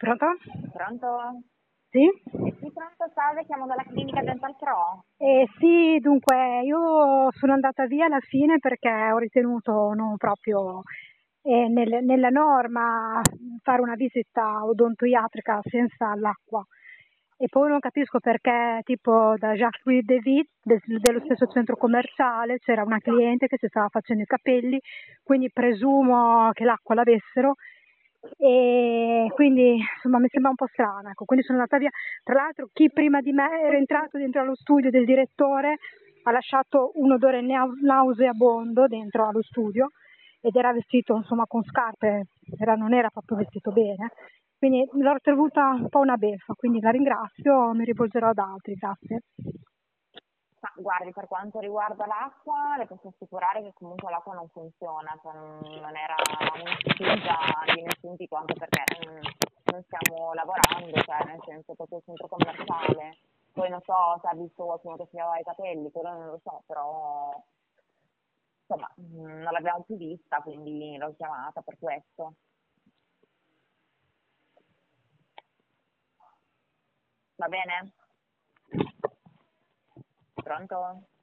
Pronto? Pronto? Sì? Sì, pronto, salve, chiamo dalla clinica Dental Pro. Sì, dunque io sono andata via alla fine perché ho ritenuto non proprio nella norma fare una visita odontoiatrica senza l'acqua. E poi non capisco perché tipo da Jacques David dello stesso centro commerciale c'era una cliente che si stava facendo i capelli, quindi presumo che l'acqua l'avessero e quindi insomma mi sembra un po' strana, ecco. Quindi sono andata via. Tra l'altro chi prima di me era entrato dentro allo studio del direttore ha lasciato un odore nauseabondo dentro allo studio ed era vestito insomma con scarpe, non era proprio vestito bene, quindi l'ho tenuta un po' una beffa, quindi la ringrazio, mi rivolgerò ad altri, grazie. Ma guardi, per quanto riguarda l'acqua, le posso assicurare che comunque l'acqua non funziona, cioè non era una spinta di nessun tipo, anche perché non stiamo lavorando, cioè nel senso proprio il centro commerciale. Poi non so se ha visto qualcuno che si lavava i capelli, quello non lo so, però insomma non l'abbiamo più vista, quindi l'ho chiamata per questo. Va bene? Pronto?